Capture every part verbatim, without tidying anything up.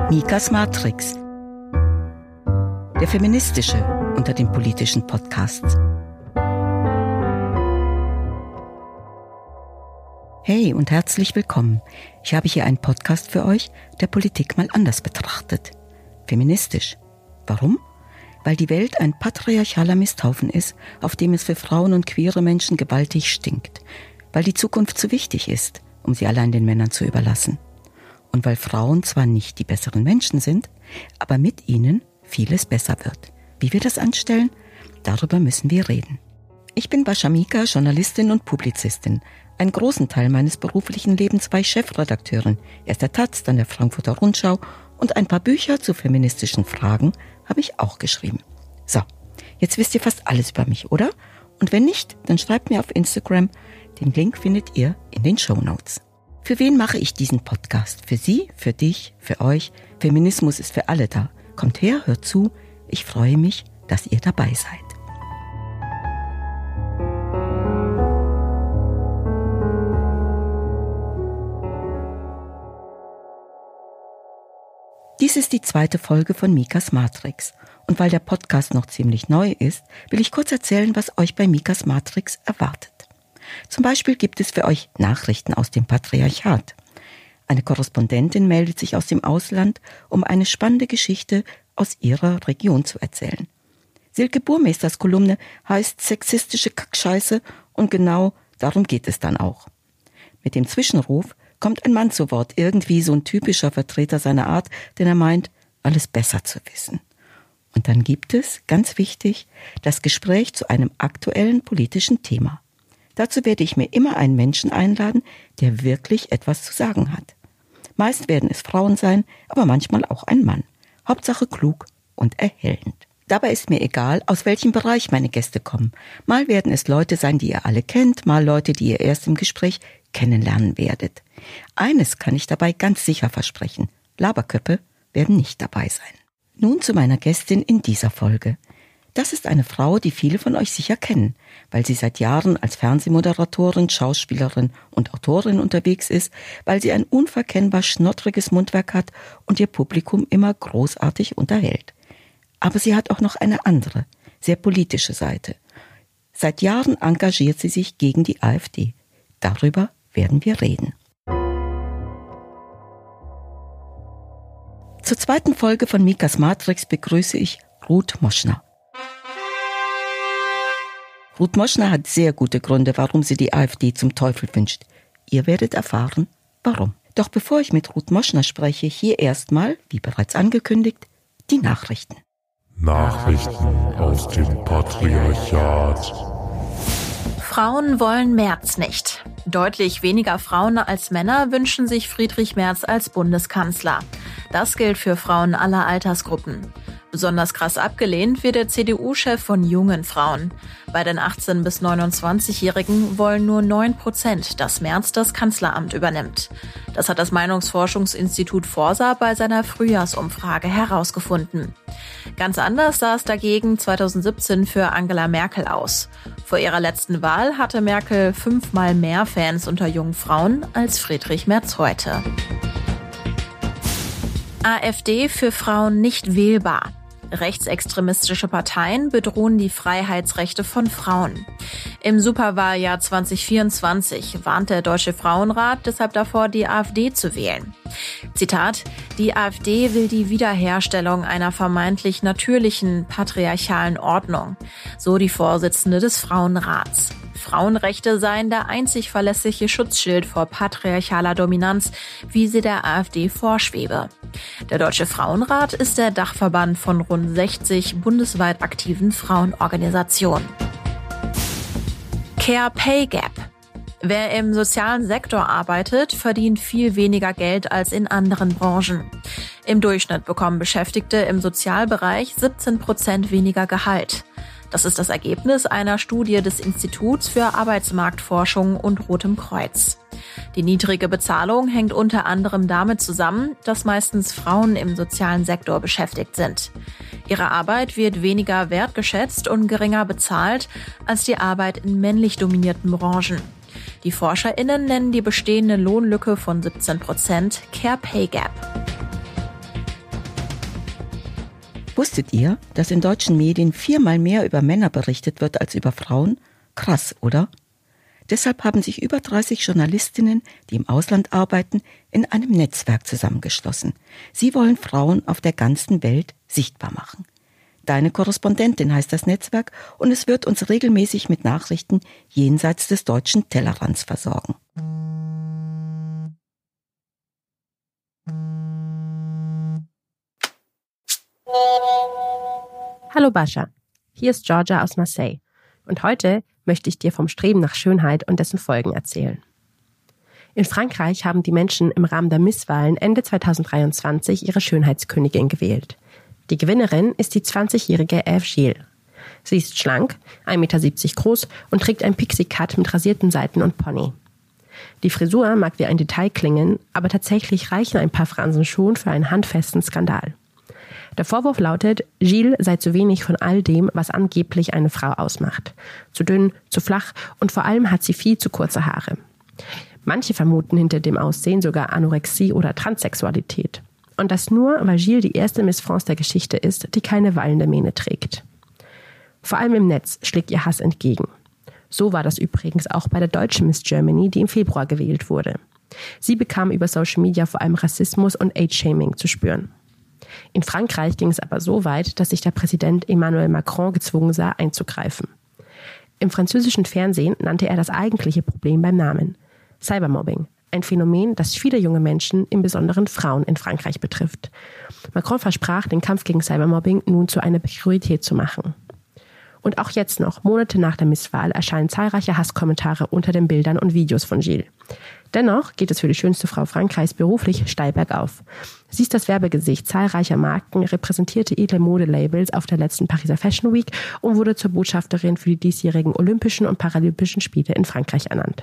Mikas Matrix, der feministische unter den politischen Podcasts. Hey und herzlich willkommen. Ich habe hier einen Podcast für euch, der Politik mal anders betrachtet. Feministisch. Warum? Weil die Welt ein patriarchaler Misthaufen ist, auf dem es für Frauen und queere Menschen gewaltig stinkt. Weil die Zukunft zu wichtig ist, um sie allein den Männern zu überlassen. Und weil Frauen zwar nicht die besseren Menschen sind, aber mit ihnen vieles besser wird. Wie wir das anstellen, darüber müssen wir reden. Ich bin Bascha Mika, Journalistin und Publizistin. Einen großen Teil meines beruflichen Lebens war ich Chefredakteurin. Erst der Taz, dann der Frankfurter Rundschau und ein paar Bücher zu feministischen Fragen habe ich auch geschrieben. So, jetzt wisst ihr fast alles über mich, oder? Und wenn nicht, dann schreibt mir auf Instagram. Den Link findet ihr in den Shownotes. Für wen mache ich diesen Podcast? Für Sie, für dich, für euch. Feminismus ist für alle da. Kommt her, hört zu. Ich freue mich, dass ihr dabei seid. Dies ist die zweite Folge von Mikas Matrix. Und weil der Podcast noch ziemlich neu ist, will ich kurz erzählen, was euch bei Mikas Matrix erwartet. Zum Beispiel gibt es für euch Nachrichten aus dem Patriarchat. Eine Korrespondentin meldet sich aus dem Ausland, um eine spannende Geschichte aus ihrer Region zu erzählen. Silke Burmeisters Kolumne heißt Sexistische Kackscheiße und genau darum geht es dann auch. Mit dem Zwischenruf kommt ein Mann zu Wort, irgendwie so ein typischer Vertreter seiner Art, denn er meint, alles besser zu wissen. Und dann gibt es, ganz wichtig, das Gespräch zu einem aktuellen politischen Thema. Dazu werde ich mir immer einen Menschen einladen, der wirklich etwas zu sagen hat. Meist werden es Frauen sein, aber manchmal auch ein Mann. Hauptsache klug und erhellend. Dabei ist mir egal, aus welchem Bereich meine Gäste kommen. Mal werden es Leute sein, die ihr alle kennt, mal Leute, die ihr erst im Gespräch kennenlernen werdet. Eines kann ich dabei ganz sicher versprechen. Laberköppe werden nicht dabei sein. Nun zu meiner Gästin in dieser Folge. Das ist eine Frau, die viele von euch sicher kennen, weil sie seit Jahren als Fernsehmoderatorin, Schauspielerin und Autorin unterwegs ist, weil sie ein unverkennbar schnottriges Mundwerk hat und ihr Publikum immer großartig unterhält. Aber sie hat auch noch eine andere, sehr politische Seite. Seit Jahren engagiert sie sich gegen die AfD. Darüber werden wir reden. Zur zweiten Folge von Mikas Matrix begrüße ich Ruth Moschner. Ruth Moschner hat sehr gute Gründe, warum sie die AfD zum Teufel wünscht. Ihr werdet erfahren, warum. Doch bevor ich mit Ruth Moschner spreche, hier erstmal, wie bereits angekündigt, die Nachrichten. Nachrichten aus dem Patriarchat. Frauen wollen Merz nicht. Deutlich weniger Frauen als Männer wünschen sich Friedrich Merz als Bundeskanzler. Das gilt für Frauen aller Altersgruppen. Besonders krass abgelehnt wird der C D U-Chef von jungen Frauen. Bei den achtzehn- bis neunundzwanzigjährigen wollen nur neun Prozent, dass Merz das Kanzleramt übernimmt. Das hat das Meinungsforschungsinstitut Forsa bei seiner Frühjahrsumfrage herausgefunden. Ganz anders sah es dagegen zweitausendsiebzehn für Angela Merkel aus. Vor ihrer letzten Wahl hatte Merkel fünfmal mehr Fans unter jungen Frauen als Friedrich Merz heute. AfD für Frauen nicht wählbar. Rechtsextremistische Parteien bedrohen die Freiheitsrechte von Frauen. Im Superwahljahr zwanzig vierundzwanzig warnt der Deutsche Frauenrat deshalb davor, die AfD zu wählen. Zitat: Die AfD will die Wiederherstellung einer vermeintlich natürlichen patriarchalen Ordnung, so die Vorsitzende des Frauenrats. Frauenrechte seien der einzig verlässliche Schutzschild vor patriarchaler Dominanz, wie sie der AfD vorschwebe. Der Deutsche Frauenrat ist der Dachverband von rund sechzig bundesweit aktiven Frauenorganisationen. Care Pay Gap. Wer im sozialen Sektor arbeitet, verdient viel weniger Geld als in anderen Branchen. Im Durchschnitt bekommen Beschäftigte im Sozialbereich siebzehn Prozent weniger Gehalt. Das ist das Ergebnis einer Studie des Instituts für Arbeitsmarktforschung und Rotem Kreuz. Die niedrige Bezahlung hängt unter anderem damit zusammen, dass meistens Frauen im sozialen Sektor beschäftigt sind. Ihre Arbeit wird weniger wertgeschätzt und geringer bezahlt als die Arbeit in männlich dominierten Branchen. Die ForscherInnen nennen die bestehende Lohnlücke von siebzehn Prozent Care Pay Gap. Wusstet ihr, dass in deutschen Medien viermal mehr über Männer berichtet wird als über Frauen? Krass, oder? Deshalb haben sich über dreißig Journalistinnen, die im Ausland arbeiten, in einem Netzwerk zusammengeschlossen. Sie wollen Frauen auf der ganzen Welt sichtbar machen. Deine Korrespondentin heißt das Netzwerk und es wird uns regelmäßig mit Nachrichten jenseits des deutschen Tellerrands versorgen. Hallo Bascha, hier ist Georgia aus Marseille und heute möchte ich dir vom Streben nach Schönheit und dessen Folgen erzählen. In Frankreich haben die Menschen im Rahmen der Misswahlen Ende zweitausenddreiundzwanzig ihre Schönheitskönigin gewählt. Die Gewinnerin ist die zwanzigjährige Eve Gilles. Sie ist schlank, ein Meter siebzig groß und trägt ein Pixie-Cut mit rasierten Seiten und Pony. Die Frisur mag wie ein Detail klingen, aber tatsächlich reichen ein paar Fransen schon für einen handfesten Skandal. Der Vorwurf lautet, Gilles sei zu wenig von all dem, was angeblich eine Frau ausmacht. Zu dünn, zu flach und vor allem hat sie viel zu kurze Haare. Manche vermuten hinter dem Aussehen sogar Anorexie oder Transsexualität. Und das nur, weil Gilles die erste Miss France der Geschichte ist, die keine wallende Mähne trägt. Vor allem im Netz schlägt ihr Hass entgegen. So war das übrigens auch bei der deutschen Miss Germany, die im Februar gewählt wurde. Sie bekam über Social Media vor allem Rassismus und Age-Shaming zu spüren. In Frankreich ging es aber so weit, dass sich der Präsident Emmanuel Macron gezwungen sah, einzugreifen. Im französischen Fernsehen nannte er das eigentliche Problem beim Namen: Cybermobbing, ein Phänomen, das viele junge Menschen, im Besonderen Frauen in Frankreich betrifft. Macron versprach, den Kampf gegen Cybermobbing nun zu einer Priorität zu machen. Und auch jetzt noch, Monate nach der Misswahl, erscheinen zahlreiche Hasskommentare unter den Bildern und Videos von Gilles. Dennoch geht es für die schönste Frau Frankreichs beruflich steil bergauf. Sie ist das Werbegesicht zahlreicher Marken, repräsentierte edle Modelabels auf der letzten Pariser Fashion Week und wurde zur Botschafterin für die diesjährigen Olympischen und Paralympischen Spiele in Frankreich ernannt.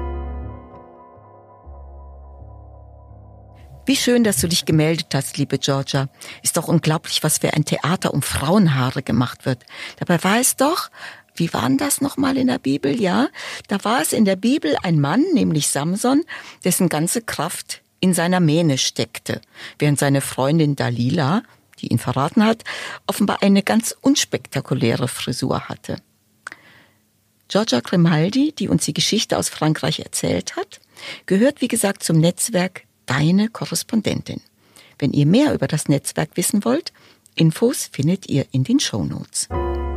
Wie schön, dass du dich gemeldet hast, liebe Georgia. Ist doch unglaublich, was für ein Theater um Frauenhaare gemacht wird. Dabei war es doch, wie war denn das nochmal in der Bibel? Ja, da war es in der Bibel ein Mann, nämlich Samson, dessen ganze Kraft in seiner Mähne steckte, während seine Freundin Dalila, die ihn verraten hat, offenbar eine ganz unspektakuläre Frisur hatte. Georgia Grimaldi, die uns die Geschichte aus Frankreich erzählt hat, gehört wie gesagt zum Netzwerk Deine Korrespondentin. Wenn ihr mehr über das Netzwerk wissen wollt, Infos findet ihr in den Shownotes.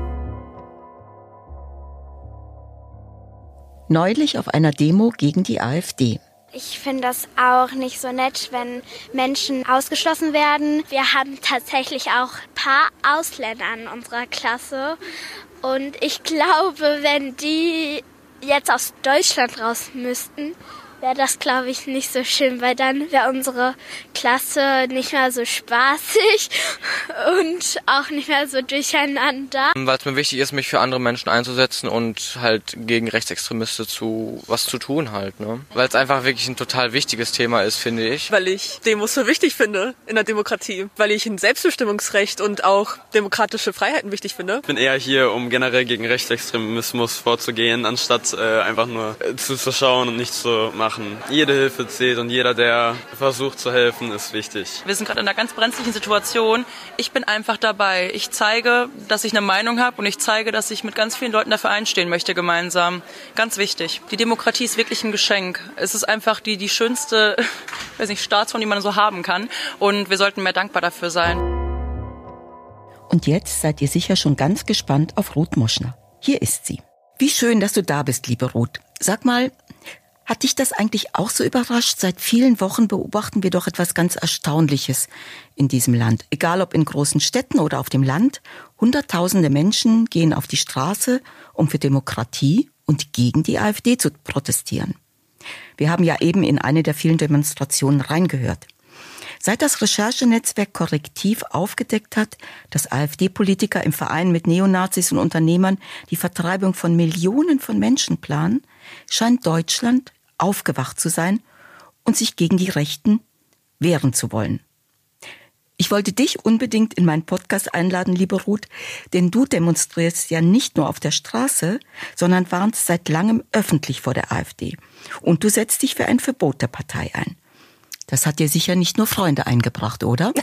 Neulich auf einer Demo gegen die AfD. Ich finde das auch nicht so nett, wenn Menschen ausgeschlossen werden. Wir haben tatsächlich auch ein paar Ausländer in unserer Klasse. Und ich glaube, wenn die jetzt aus Deutschland raus müssten, wäre das, glaube ich, nicht so schön, weil dann wäre unsere Klasse nicht mehr so spaßig und auch nicht mehr so durcheinander. Weil es mir wichtig ist, mich für andere Menschen einzusetzen und halt gegen Rechtsextremisten zu was zu tun halt, ne? Weil es einfach wirklich ein total wichtiges Thema ist, finde ich. Weil ich Demos so wichtig finde in der Demokratie, weil ich ein Selbstbestimmungsrecht und auch demokratische Freiheiten wichtig finde. Ich bin eher hier, um generell gegen Rechtsextremismus vorzugehen, anstatt äh, einfach nur äh, zuzuschauen und nichts zu machen. Jede Hilfe zählt und jeder, der versucht zu helfen, ist wichtig. Wir sind gerade in einer ganz brenzlichen Situation. Ich bin einfach dabei. Ich zeige, dass ich eine Meinung habe und ich zeige, dass ich mit ganz vielen Leuten dafür einstehen möchte gemeinsam. Ganz wichtig. Die Demokratie ist wirklich ein Geschenk. Es ist einfach die, die schönste, ich weiß nicht, Staatsform, die man so haben kann. Und wir sollten mehr dankbar dafür sein. Und jetzt seid ihr sicher schon ganz gespannt auf Ruth Moschner. Hier ist sie. Wie schön, dass du da bist, liebe Ruth. Sag mal, hat dich das eigentlich auch so überrascht? Seit vielen Wochen beobachten wir doch etwas ganz Erstaunliches in diesem Land. Egal ob in großen Städten oder auf dem Land. Hunderttausende Menschen gehen auf die Straße, um für Demokratie und gegen die AfD zu protestieren. Wir haben ja eben in eine der vielen Demonstrationen reingehört. Seit das Recherchenetzwerk Korrektiv aufgedeckt hat, dass AfD-Politiker im Verein mit Neonazis und Unternehmern die Vertreibung von Millionen von Menschen planen, scheint Deutschland aufgewacht zu sein und sich gegen die Rechten wehren zu wollen. Ich wollte dich unbedingt in meinen Podcast einladen, liebe Ruth, denn du demonstrierst ja nicht nur auf der Straße, sondern warnst seit langem öffentlich vor der AfD. Und du setzt dich für ein Verbot der Partei ein. Das hat dir sicher nicht nur Freunde eingebracht, oder?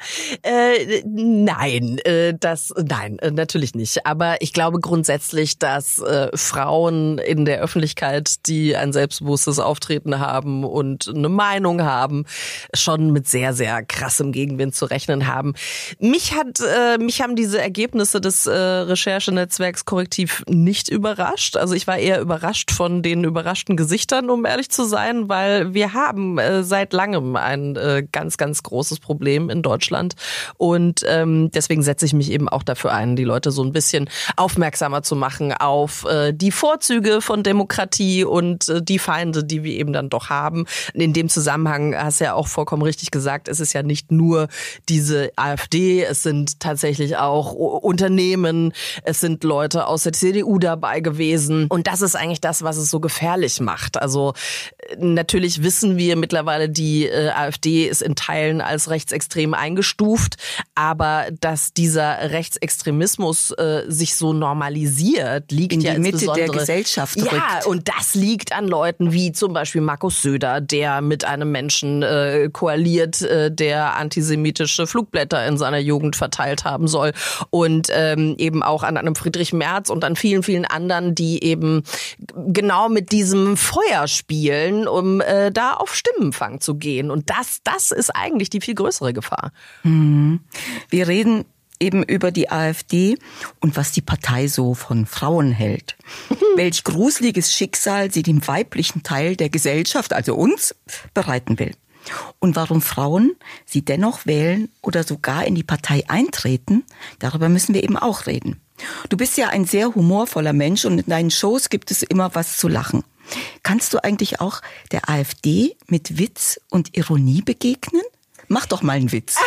äh, nein, äh, das nein, äh, natürlich nicht. Aber ich glaube grundsätzlich, dass äh, Frauen in der Öffentlichkeit, die ein selbstbewusstes Auftreten haben und eine Meinung haben, schon mit sehr, sehr krassem Gegenwind zu rechnen haben. Mich hat, äh, mich haben diese Ergebnisse des äh, Recherchenetzwerks Korrektiv nicht überrascht. Also ich war eher überrascht von den überraschten Gesichtern, um ehrlich zu sein, weil wir haben äh, seit langem ein äh, ganz, ganz großes Problem in Deutschland. Und ähm, deswegen setze ich mich eben auch dafür ein, die Leute so ein bisschen aufmerksamer zu machen auf äh, die Vorzüge von Demokratie und äh, die Feinde, die wir eben dann doch haben. In dem Zusammenhang hast du ja auch vollkommen richtig gesagt, es ist ja nicht nur diese AfD, es sind tatsächlich auch Unternehmen, es sind Leute aus der C D U dabei gewesen. Und das ist eigentlich das, was es so gefährlich macht. Also natürlich wissen wir mittlerweile, die äh, AfD ist in Teilen als rechtsextrem eingestuft, aber dass dieser Rechtsextremismus äh, sich so normalisiert, liegt in ja die Mitte insbesondere der Gesellschaft ja, rückt. Und das liegt an Leuten wie zum Beispiel Markus Söder, der mit einem Menschen äh, koaliert, äh, der antisemitische Flugblätter in seiner Jugend verteilt haben soll, und ähm, eben auch an einem Friedrich Merz und an vielen, vielen anderen, die eben genau mit diesem Feuer spielen, um äh, da auf Stimmenfang zu gehen. Und das, das ist eigentlich die viel größere Gefahr. Mhm. Wir reden eben über die AfD und was die Partei so von Frauen hält. Welch gruseliges Schicksal sie dem weiblichen Teil der Gesellschaft, also uns, bereiten will. Und warum Frauen sie dennoch wählen oder sogar in die Partei eintreten, darüber müssen wir eben auch reden. Du bist ja ein sehr humorvoller Mensch und in deinen Shows gibt es immer was zu lachen. Kannst du eigentlich auch der AfD mit Witz und Ironie begegnen? Mach doch mal einen Witz.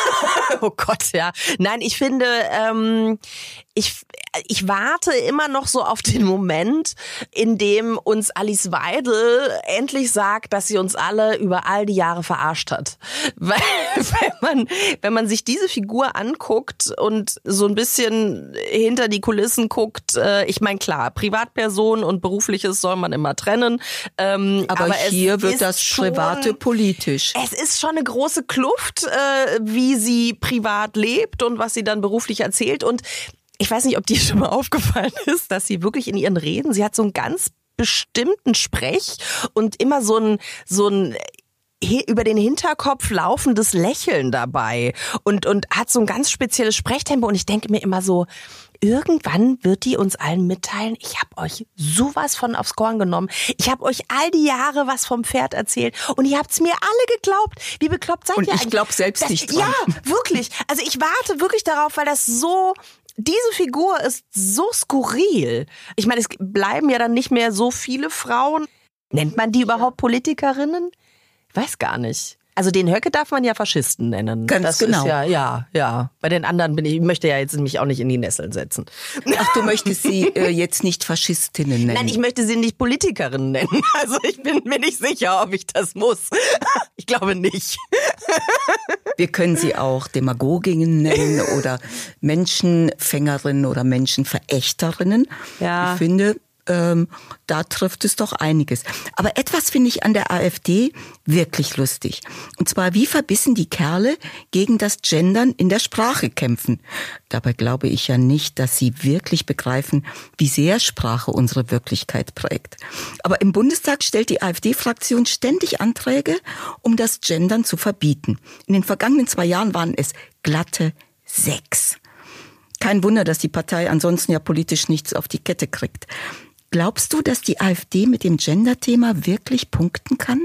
Oh Gott, ja. Nein, ich finde, ähm, ich, ich warte immer noch so auf den Moment, in dem uns Alice Weidel endlich sagt, dass sie uns alle über all die Jahre verarscht hat. Weil, wenn man, wenn man sich diese Figur anguckt und so ein bisschen hinter die Kulissen guckt, äh, ich meine, klar, Privatperson und Berufliches soll man immer trennen. Ähm, aber, aber hier wird das Private schon politisch. Es ist schon eine große Kluft, äh, wie sie privat lebt und was sie dann beruflich erzählt. Und ich weiß nicht, ob dir schon mal aufgefallen ist, dass sie wirklich in ihren Reden, sie hat so einen ganz bestimmten Sprech und immer so ein, so ein über den Hinterkopf laufendes Lächeln dabei und, und hat so ein ganz spezielles Sprechtempo. Und ich denke mir immer so, irgendwann wird die uns allen mitteilen, ich habe euch sowas von aufs Korn genommen. Ich habe euch all die Jahre was vom Pferd erzählt und ihr habt's mir alle geglaubt. Wie bekloppt seid und ihr eigentlich? Und ich glaube selbst das, nicht dran. Ja, wirklich. Also ich warte wirklich darauf, weil das so... Diese Figur ist so skurril. Ich meine, es bleiben ja dann nicht mehr so viele Frauen. Nennt man die überhaupt Politikerinnen? Weiß gar nicht. Also den Höcke darf man ja Faschisten nennen. Ganz das genau. Ist ja, ja, ja. Bei den anderen bin ich, ich möchte ja jetzt mich auch nicht in die Nesseln setzen. Ach, du möchtest sie äh, jetzt nicht Faschistinnen nennen? Nein, ich möchte sie nicht Politikerinnen nennen. Also ich bin mir nicht sicher, ob ich das muss. Ich glaube nicht. Wir können sie auch Demagoginnen nennen oder Menschenfängerinnen oder Menschenverächterinnen. Ja. Ich finde, ähm, da trifft es doch einiges. Aber etwas finde ich an der AfD wirklich lustig. Und zwar, wie verbissen die Kerle gegen das Gendern in der Sprache kämpfen. Dabei glaube ich ja nicht, dass sie wirklich begreifen, wie sehr Sprache unsere Wirklichkeit prägt. Aber im Bundestag stellt die AfD-Fraktion ständig Anträge, um das Gendern zu verbieten. In den vergangenen zwei Jahren waren es glatte sechs. Kein Wunder, dass die Partei ansonsten ja politisch nichts auf die Kette kriegt. Glaubst du, dass die AfD mit dem Gender-Thema wirklich punkten kann?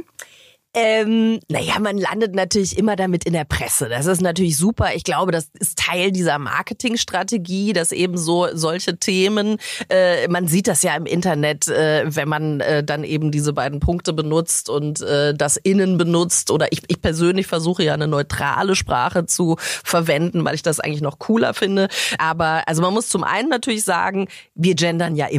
Ähm, naja, man landet natürlich immer damit in der Presse. Das ist natürlich super. Ich glaube, das ist Teil dieser Marketingstrategie, dass eben so solche Themen, äh, man sieht das ja im Internet, äh, wenn man äh, dann eben diese beiden Punkte benutzt und äh, das Innen benutzt. Oder ich, ich persönlich versuche ja eine neutrale Sprache zu verwenden, weil ich das eigentlich noch cooler finde. Aber also man muss zum einen natürlich sagen, wir gendern ja immer.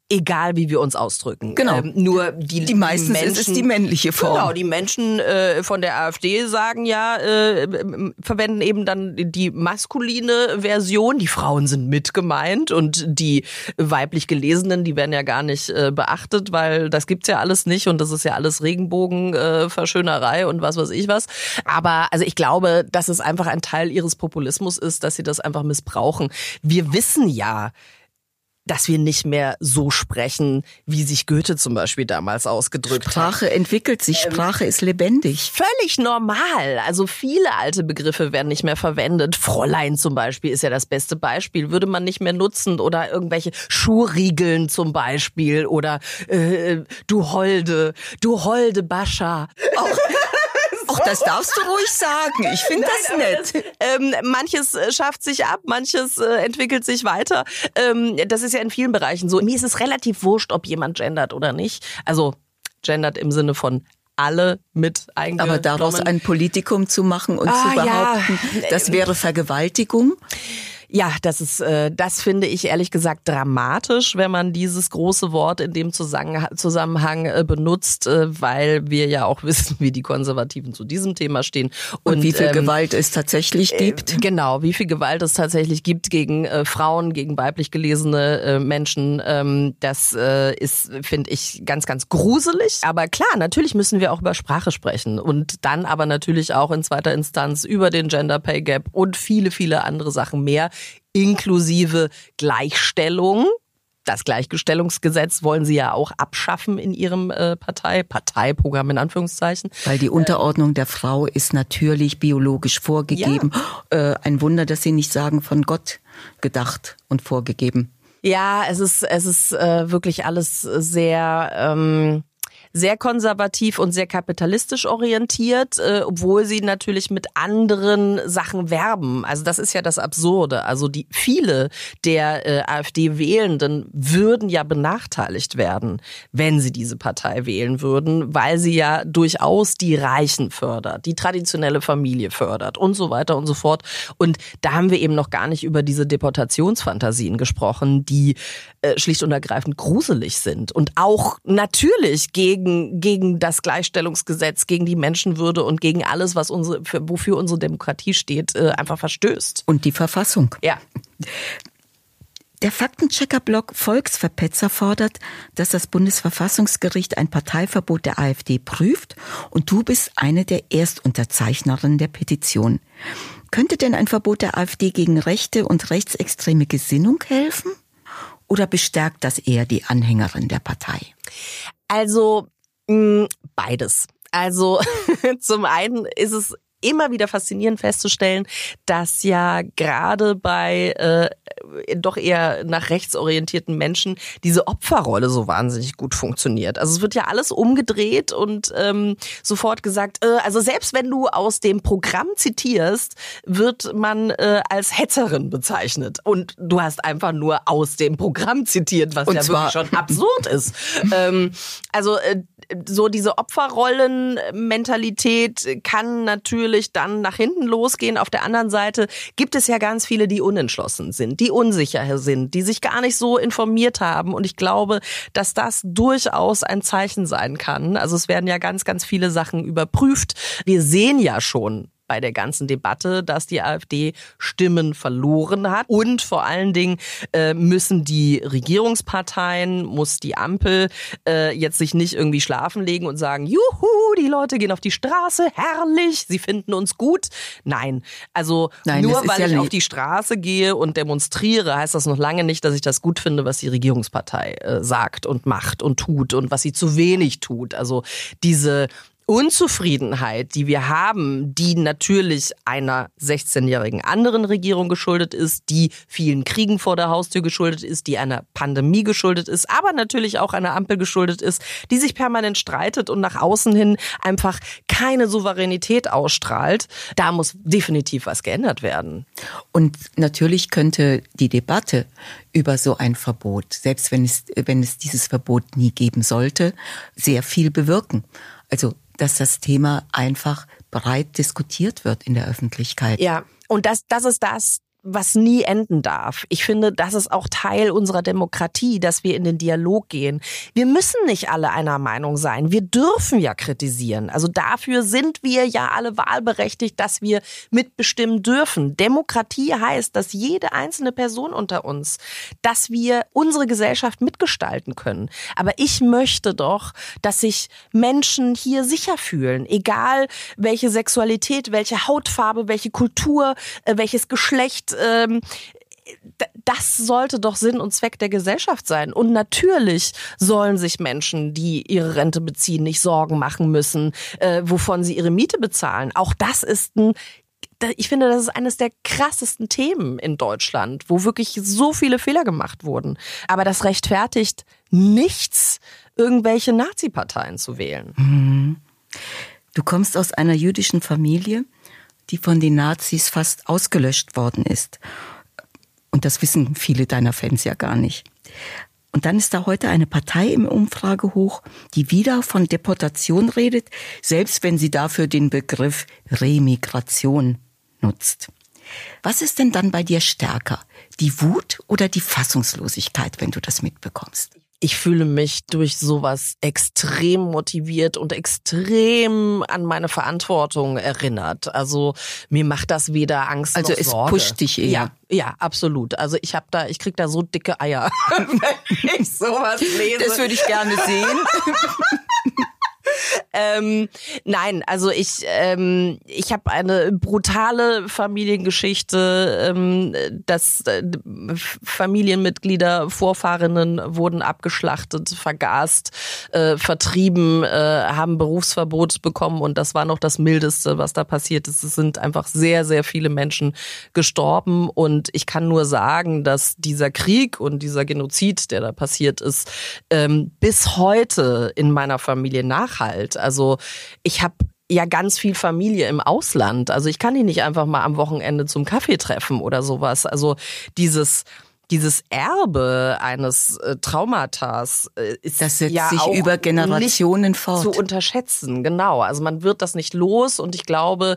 egal wie wir uns ausdrücken. Genau. Ähm, nur die, die meistens Menschen, ist es die männliche Form. Genau, die Menschen äh, von der AfD sagen ja, äh, verwenden eben dann die maskuline Version. Die Frauen sind mit gemeint und die weiblich Gelesenen, die werden ja gar nicht äh, beachtet, weil das gibt's ja alles nicht und das ist ja alles Regenbogenverschönerei äh, und was weiß ich was. Aber also ich glaube, dass es einfach ein Teil ihres Populismus ist, dass sie das einfach missbrauchen. Wir wissen ja, dass wir nicht mehr so sprechen, wie sich Goethe zum Beispiel damals ausgedrückt hat. Sprache entwickelt sich, Sprache ähm, ist lebendig. Völlig normal. Also viele alte Begriffe werden nicht mehr verwendet. Fräulein zum Beispiel ist ja das beste Beispiel. Würde man nicht mehr nutzen. Oder irgendwelche Schuhriegeln zum Beispiel. Oder äh, du Holde, du Holde Bascha. Auch Ach, das darfst du ruhig sagen. Ich finde das nett. Das, ähm, manches schafft sich ab, manches äh, entwickelt sich weiter. Ähm, das ist ja in vielen Bereichen so. Mir ist es relativ wurscht, ob jemand gendert oder nicht. Also gendert im Sinne von alle mit eingenommen. Aber daraus ein Politikum zu machen und ah, zu behaupten, ja. das wäre Vergewaltigung? Ja, das ist, äh, das finde ich ehrlich gesagt dramatisch, wenn man dieses große Wort in dem Zusammenhang äh, benutzt, äh, weil wir ja auch wissen, wie die Konservativen zu diesem Thema stehen. Und, und wie viel ähm, Gewalt es tatsächlich gibt. Äh, genau, wie viel Gewalt es tatsächlich gibt gegen äh, Frauen, gegen weiblich gelesene äh, Menschen. Ähm, das äh, ist, finde ich, ganz, ganz gruselig. Aber klar, natürlich müssen wir auch über Sprache sprechen und dann aber natürlich auch in zweiter Instanz über den Gender Pay Gap und viele, viele andere Sachen mehr. Inklusive Gleichstellung. Das Gleichstellungsgesetz wollen sie ja auch abschaffen in ihrem äh, Partei, Parteiprogramm in Anführungszeichen. Weil die Unterordnung der Frau ist natürlich biologisch vorgegeben. Ja. Äh, ein Wunder, dass sie nicht sagen, von Gott gedacht und vorgegeben. Ja, es ist, es ist äh, wirklich alles sehr... Ähm sehr konservativ und sehr kapitalistisch orientiert, äh, obwohl sie natürlich mit anderen Sachen werben. Also das ist ja das Absurde. Also die viele der äh, AfD-Wählenden würden ja benachteiligt werden, wenn sie diese Partei wählen würden, weil sie ja durchaus die Reichen fördert, die traditionelle Familie fördert und so weiter und so fort. Und da haben wir eben noch gar nicht über diese Deportationsfantasien gesprochen, die äh, schlicht und ergreifend gruselig sind und auch natürlich gegen Gegen, gegen das Gleichstellungsgesetz, gegen die Menschenwürde und gegen alles, was unsere, für, wofür unsere Demokratie steht, äh, einfach verstößt. Und die Verfassung. Ja. Der Faktenchecker-Blog Volksverpetzer fordert, dass das Bundesverfassungsgericht ein Parteiverbot der AfD prüft und du bist eine der Erstunterzeichnerinnen der Petition. Könnte denn ein Verbot der AfD gegen rechte und rechtsextreme Gesinnung helfen? Oder bestärkt das eher die Anhängerin der Partei? Also mh, beides. Also zum einen ist es immer wieder faszinierend festzustellen, dass ja gerade bei äh, doch eher nach rechts orientierten Menschen diese Opferrolle so wahnsinnig gut funktioniert. Also es wird ja alles umgedreht und ähm, sofort gesagt, äh, also selbst wenn du aus dem Programm zitierst, wird man äh, als Hetzerin bezeichnet. Und du hast einfach nur aus dem Programm zitiert, was und ja wirklich schon absurd ist. ähm, also äh, so diese Opferrollen-Mentalität kann natürlich dann nach hinten losgehen. Auf der anderen Seite gibt es ja ganz viele, die unentschlossen sind, die unsicher sind, die sich gar nicht so informiert haben. Und ich glaube, dass das durchaus ein Zeichen sein kann. Also es werden ja ganz, ganz viele Sachen überprüft. Wir sehen ja schon bei der ganzen Debatte, dass die AfD Stimmen verloren hat. Und vor allen Dingen äh, müssen die Regierungsparteien, muss die Ampel äh, jetzt sich nicht irgendwie schlafen legen und sagen, juhu, die Leute gehen auf die Straße, herrlich, sie finden uns gut. Nein, also Nein, nur weil ja ich auf die Straße gehe und demonstriere, heißt das noch lange nicht, dass ich das gut finde, was die Regierungspartei äh, sagt und macht und tut und was sie zu wenig tut. Also diese Unzufriedenheit, die wir haben, die natürlich einer sechzehnjährigen anderen Regierung geschuldet ist, die vielen Kriegen vor der Haustür geschuldet ist, die einer Pandemie geschuldet ist, aber natürlich auch einer Ampel geschuldet ist, die sich permanent streitet und nach außen hin einfach keine Souveränität ausstrahlt. Da muss definitiv was geändert werden. Und natürlich könnte die Debatte über so ein Verbot, selbst wenn es, wenn es dieses Verbot nie geben sollte, sehr viel bewirken. Also dass das Thema einfach breit diskutiert wird in der Öffentlichkeit. Ja, und das, das ist das, was nie enden darf. Ich finde, das ist auch Teil unserer Demokratie, dass wir in den Dialog gehen. Wir müssen nicht alle einer Meinung sein. Wir dürfen ja kritisieren. Also dafür sind wir ja alle wahlberechtigt, dass wir mitbestimmen dürfen. Demokratie heißt, dass jede einzelne Person unter uns, dass wir unsere Gesellschaft mitgestalten können. Aber ich möchte doch, dass sich Menschen hier sicher fühlen, egal welche Sexualität, welche Hautfarbe, welche Kultur, welches Geschlecht. Das sollte doch Sinn und Zweck der Gesellschaft sein. Und natürlich sollen sich Menschen, die ihre Rente beziehen, nicht Sorgen machen müssen, äh, wovon sie ihre Miete bezahlen. Auch das ist ein, ich finde, das ist eines der krassesten Themen in Deutschland, wo wirklich so viele Fehler gemacht wurden. Aber das rechtfertigt nichts, irgendwelche Nazi-Parteien zu wählen. Mhm. Du kommst aus einer jüdischen Familie, die von den Nazis fast ausgelöscht worden ist. Und das wissen viele deiner Fans ja gar nicht. Und dann ist da heute eine Partei im Umfrage hoch, die wieder von Deportation redet, selbst wenn sie dafür den Begriff Remigration nutzt. Was ist denn dann bei dir stärker? Die Wut oder die Fassungslosigkeit, wenn du das mitbekommst? Ich fühle mich durch sowas extrem motiviert und extrem an meine Verantwortung erinnert. Also mir macht das weder Angst also noch Sorge. Also es pusht dich eher. Ja, ja, absolut. Also ich habe da, ich krieg da so dicke Eier, wenn ich sowas lese. Das würde ich gerne sehen. Ähm, nein, also ich ähm, ich habe eine brutale Familiengeschichte, ähm, dass äh, Familienmitglieder, Vorfahrinnen wurden abgeschlachtet, vergast, äh, vertrieben, äh, haben Berufsverbot bekommen und das war noch das Mildeste, was da passiert ist. Es sind einfach sehr, sehr viele Menschen gestorben und ich kann nur sagen, dass dieser Krieg und dieser Genozid, der da passiert ist, ähm, bis heute in meiner Familie nachhalt. Also ich habe ja ganz viel Familie im Ausland. Also ich kann die nicht einfach mal am Wochenende zum Kaffee treffen oder sowas. Also dieses dieses Erbe eines äh, Traumatas äh, ist das setzt ja sich auch über Generationen nicht fort. Zu unterschätzen, genau. Also man wird das nicht los und ich glaube,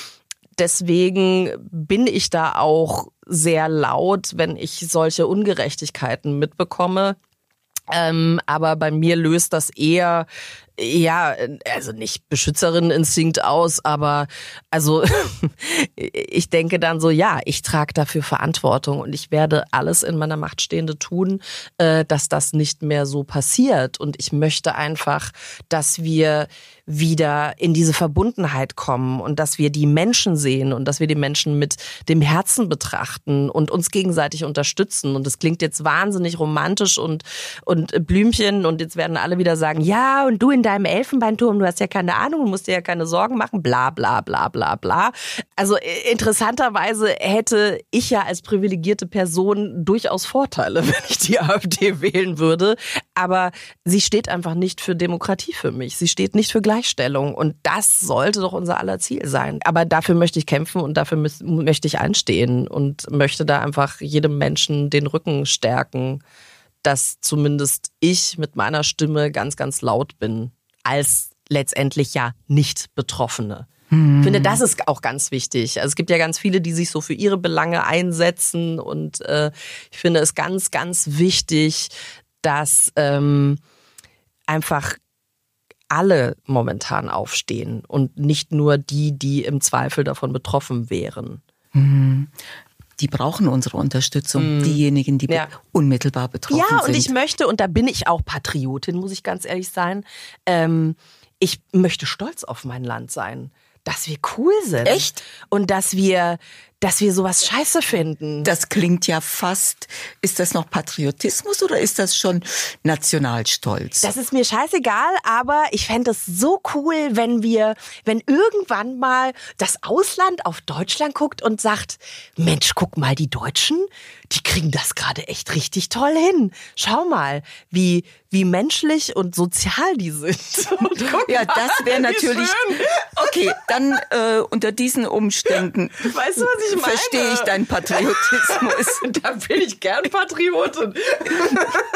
deswegen bin ich da auch sehr laut, wenn ich solche Ungerechtigkeiten mitbekomme. Ähm, aber bei mir löst das eher, ja, also nicht Beschützerinneninstinkt aus, aber also ich denke dann so, ja, ich trage dafür Verantwortung und ich werde alles in meiner Macht Stehende tun, äh, dass das nicht mehr so passiert. Und ich möchte einfach, dass wir wieder in diese Verbundenheit kommen und dass wir die Menschen sehen und dass wir die Menschen mit dem Herzen betrachten und uns gegenseitig unterstützen. Und es klingt jetzt wahnsinnig romantisch und und Blümchen und jetzt werden alle wieder sagen, ja, und du in deinem Elfenbeinturm, du hast ja keine Ahnung, du musst dir ja keine Sorgen machen, bla bla bla bla bla. Also interessanterweise hätte ich ja als privilegierte Person durchaus Vorteile, wenn ich die AfD wählen würde. Aber sie steht einfach nicht für Demokratie für mich. Sie steht nicht für Gleichstellung und das sollte doch unser aller Ziel sein. Aber dafür möchte ich kämpfen und dafür mü- möchte ich einstehen und möchte da einfach jedem Menschen den Rücken stärken, dass zumindest ich mit meiner Stimme ganz, ganz laut bin, als letztendlich ja nicht Betroffene. Hm. Ich finde, das ist auch ganz wichtig. Also es gibt ja ganz viele, die sich so für ihre Belange einsetzen und äh, ich finde es ganz, ganz wichtig, dass ähm, einfach alle momentan aufstehen und nicht nur die, die im Zweifel davon betroffen wären. Mhm. Die brauchen unsere Unterstützung, mm. diejenigen, die ja. unmittelbar betroffen sind. Ja, und ich möchte, und da bin ich auch Patriotin, muss ich ganz ehrlich sein, ähm, ich möchte stolz auf mein Land sein, dass wir cool sind. Echt? Und dass wir, dass wir sowas scheiße finden. Das klingt ja fast, ist das noch Patriotismus oder ist das schon Nationalstolz? Das ist mir scheißegal, aber ich fände es so cool, wenn wir, wenn irgendwann mal das Ausland auf Deutschland guckt und sagt, Mensch, guck mal, die Deutschen, die kriegen das gerade echt richtig toll hin. Schau mal, wie, wie menschlich und sozial die sind. Ja, das wäre natürlich, okay, dann äh, unter diesen Umständen, weißt du, was ich meine? Verstehe ich deinen Patriotismus. Da bin ich gern Patriotin.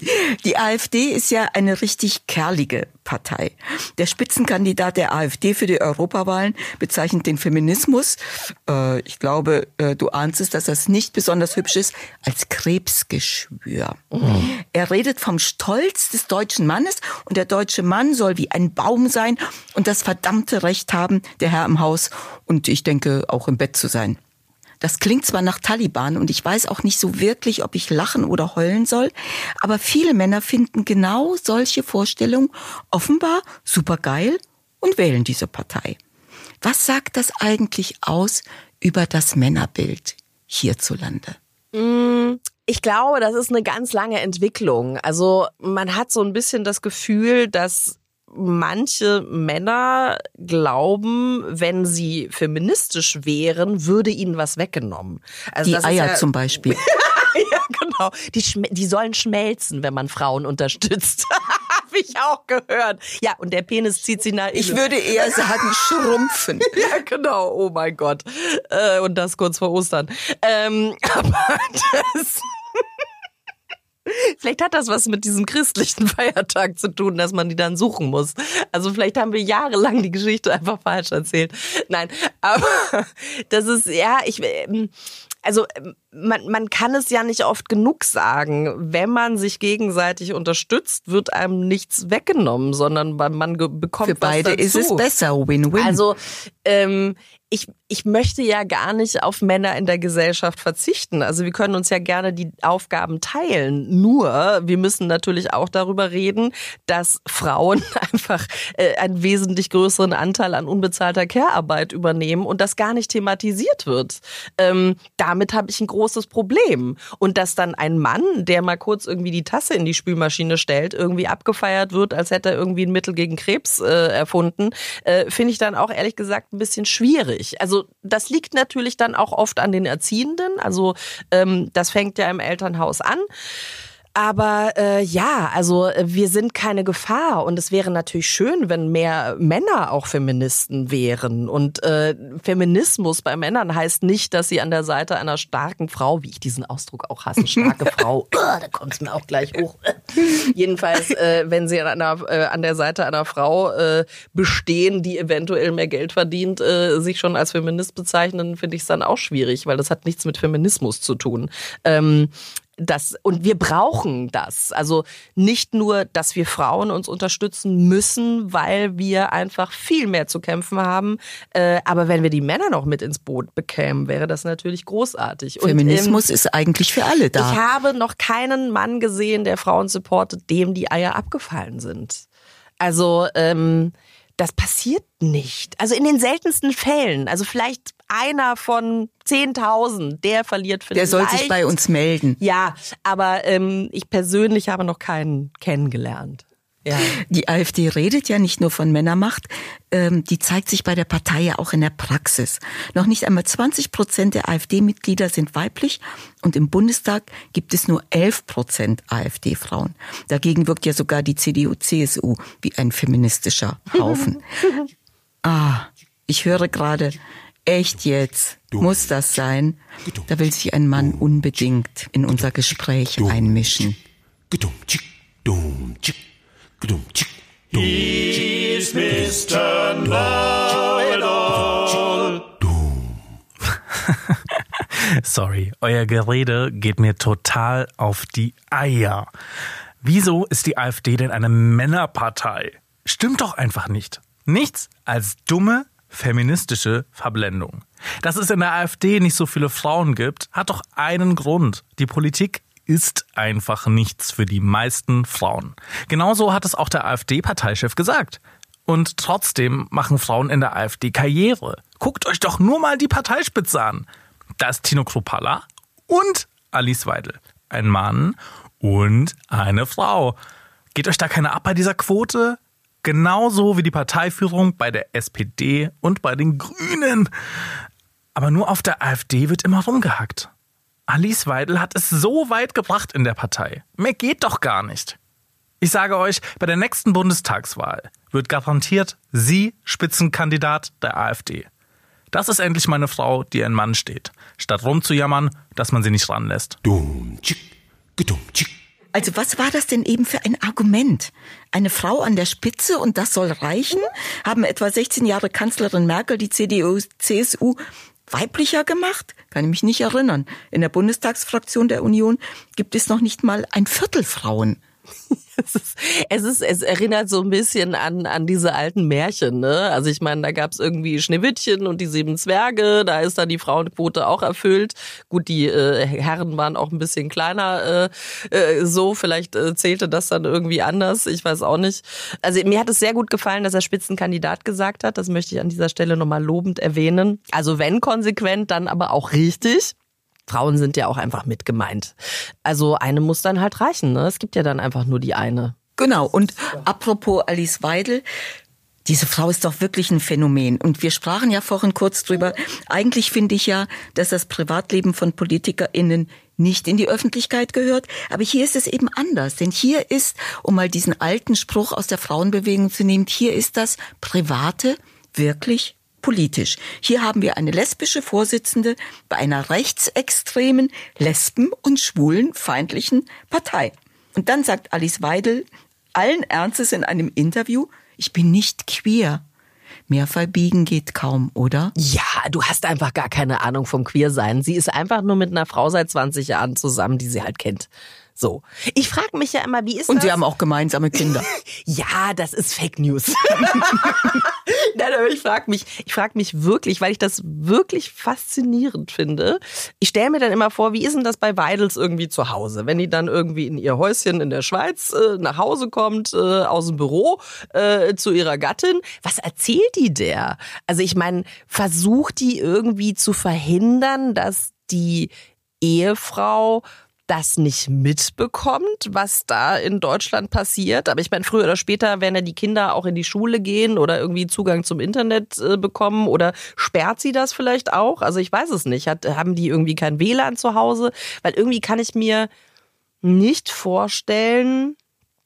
Die AfD ist ja eine richtig kerlige Partei. Der Spitzenkandidat der AfD für die Europawahlen bezeichnet den Feminismus, äh, ich glaube, äh, du ahnst es, dass das nicht besonders hübsch ist, als Krebsgeschwür. Mhm. Er redet vom Stolz des deutschen Mannes und der deutsche Mann soll wie ein Baum sein und das verdammte Recht haben, der Herr im Haus und ich denke auch im Bett zu sein. Das klingt zwar nach Taliban und ich weiß auch nicht so wirklich, ob ich lachen oder heulen soll, aber viele Männer finden genau solche Vorstellungen offenbar supergeil und wählen diese Partei. Was sagt das eigentlich aus über das Männerbild hierzulande? Ich glaube, das ist eine ganz lange Entwicklung. Also man hat so ein bisschen das Gefühl, dass manche Männer glauben, wenn sie feministisch wären, würde ihnen was weggenommen. Also die das Eier ist ja, zum Beispiel. Ja, genau. Die, schm- die sollen schmelzen, wenn man Frauen unterstützt. Habe ich auch gehört. Ja, und der Penis zieht sie nach innen. Ich würde eher sagen, schrumpfen. Ja, genau. Oh mein Gott. Äh, und das kurz vor Ostern. Ähm, aber das... Vielleicht hat das was mit diesem christlichen Feiertag zu tun, dass man die dann suchen muss. Also vielleicht haben wir jahrelang die Geschichte einfach falsch erzählt. Nein, aber das ist, ja, ich, also man, man kann es ja nicht oft genug sagen. Wenn man sich gegenseitig unterstützt, wird einem nichts weggenommen, sondern man, man bekommt Für beide was dazu. ist es besser, Win-Win. Also ähm, ich, ich möchte ja gar nicht auf Männer in der Gesellschaft verzichten. Also wir können uns ja gerne die Aufgaben teilen. Nur, wir müssen natürlich auch darüber reden, dass Frauen einfach äh, einen wesentlich größeren Anteil an unbezahlter Care-Arbeit übernehmen und das gar nicht thematisiert wird. Ähm, damit habe ich ein großes Problem. Und dass dann ein Mann, der mal kurz irgendwie die Tasse in die Spülmaschine stellt, irgendwie abgefeiert wird, als hätte er irgendwie ein Mittel gegen Krebs äh, erfunden, äh, finde ich dann auch ehrlich gesagt ein bisschen schwierig. Also das liegt natürlich dann auch oft an den Erziehenden. Also ähm, das fängt ja im Elternhaus an. Aber äh, ja, also wir sind keine Gefahr und es wäre natürlich schön, wenn mehr Männer auch Feministen wären. Und äh, Feminismus bei Männern heißt nicht, dass sie an der Seite einer starken Frau, wie ich diesen Ausdruck auch hasse, starke Frau, oh, da kommt es mir auch gleich hoch. Jedenfalls, äh, wenn sie an, einer, äh, an der Seite einer Frau äh, bestehen, die eventuell mehr Geld verdient, äh, sich schon als Feminist bezeichnen, finde ich es dann auch schwierig, weil das hat nichts mit Feminismus zu tun. Ähm, Das, und wir brauchen das. Also nicht nur, dass wir Frauen uns unterstützen müssen, weil wir einfach viel mehr zu kämpfen haben. Äh, aber wenn wir die Männer noch mit ins Boot bekämen, wäre das natürlich großartig. Feminismus und, ähm, ist eigentlich für alle da. Ich habe noch keinen Mann gesehen, der Frauen supportet, dem die Eier abgefallen sind. Also ähm, das passiert nicht. Also in den seltensten Fällen. Also vielleicht einer von zehntausend, der verliert vielleicht. Der soll sich bei uns melden. Ja, aber ähm, ich persönlich habe noch keinen kennengelernt. Ja. Die AfD redet ja nicht nur von Männermacht, ähm, die zeigt sich bei der Partei ja auch in der Praxis. Noch nicht einmal zwanzig Prozent der AfD-Mitglieder sind weiblich und im Bundestag gibt es nur elf Prozent AfD-Frauen. Dagegen wirkt ja sogar die C D U C S U wie ein feministischer Haufen. Ah, ich höre gerade, echt jetzt, muss das sein? Da will sich ein Mann unbedingt in unser Gespräch einmischen. He's Mister Know-it-all. Sorry, euer Gerede geht mir total auf die Eier. Wieso ist die AfD denn eine Männerpartei? Stimmt doch einfach nicht. Nichts als dumme, feministische Verblendung. Dass es in der AfD nicht so viele Frauen gibt, hat doch einen Grund. Die Politik ist einfach nichts für die meisten Frauen. Genauso hat es auch der AfD-Parteichef gesagt. Und trotzdem machen Frauen in der AfD Karriere. Guckt euch doch nur mal die Parteispitze an. Da ist Tino Kruppalla und Alice Weidel. Ein Mann und eine Frau. Geht euch da keiner ab bei dieser Quote? Genauso wie die Parteiführung bei der S P D und bei den Grünen. Aber nur auf der AfD wird immer rumgehackt. Alice Weidel hat es so weit gebracht in der Partei. Mehr geht doch gar nicht. Ich sage euch, bei der nächsten Bundestagswahl wird garantiert sie Spitzenkandidat der AfD. Das ist endlich meine Frau, die ein Mann steht. Statt rumzujammern, dass man sie nicht ranlässt. Also was war das denn eben für ein Argument? Eine Frau an der Spitze und das soll reichen? Haben etwa sechzehn Jahre Kanzlerin Merkel die C D U, C S U weiblicher gemacht? Kann ich mich nicht erinnern. In der Bundestagsfraktion der Union gibt es noch nicht mal ein Viertel Frauen. Es ist, es ist, es erinnert so ein bisschen an, an diese alten Märchen, ne? Also ich meine, da gab es irgendwie Schneewittchen und die sieben Zwerge, da ist dann die Frauenquote auch erfüllt. Gut, die äh, Herren waren auch ein bisschen kleiner, äh, äh, so, vielleicht äh, zählte das dann irgendwie anders, ich weiß auch nicht. Also mir hat es sehr gut gefallen, dass er Spitzenkandidat gesagt hat, das möchte ich an dieser Stelle nochmal lobend erwähnen. Also wenn konsequent, dann aber auch richtig. Frauen sind ja auch einfach mit gemeint. Also eine muss dann halt reichen, ne? Es gibt ja dann einfach nur die eine. Genau, und apropos Alice Weidel, diese Frau ist doch wirklich ein Phänomen. Und wir sprachen ja vorhin kurz drüber. Eigentlich finde ich ja, dass das Privatleben von PolitikerInnen nicht in die Öffentlichkeit gehört. Aber hier ist es eben anders. Denn hier ist, um mal diesen alten Spruch aus der Frauenbewegung zu nehmen, hier ist das Private wirklich politisch. Hier haben wir eine lesbische Vorsitzende bei einer rechtsextremen, lesben- und schwulenfeindlichen Partei. Und dann sagt Alice Weidel allen Ernstes in einem Interview, ich bin nicht queer. Mehr verbiegen geht kaum, oder? Ja, du hast einfach gar keine Ahnung vom Queersein. Sie ist einfach nur mit einer Frau seit zwanzig Jahren zusammen, die sie halt kennt. So. Ich frage mich ja immer, wie ist Und das? sie haben auch gemeinsame Kinder. Ja, das ist Fake News. Nein, aber ich frage mich, ich frage mich wirklich, weil ich das wirklich faszinierend finde. Ich stelle mir dann immer vor, wie ist denn das bei Weidels irgendwie zu Hause? Wenn die dann irgendwie in ihr Häuschen in der Schweiz äh, nach Hause kommt, äh, aus dem Büro äh, zu ihrer Gattin. Was erzählt die der? Also ich meine, versucht die irgendwie zu verhindern, dass die Ehefrau das nicht mitbekommt, was da in Deutschland passiert. Aber ich meine, früher oder später werden ja die Kinder auch in die Schule gehen oder irgendwie Zugang zum Internet äh, bekommen oder sperrt sie das vielleicht auch? Also ich weiß es nicht. Hat, haben die irgendwie kein W L A N zu Hause? Weil irgendwie kann ich mir nicht vorstellen,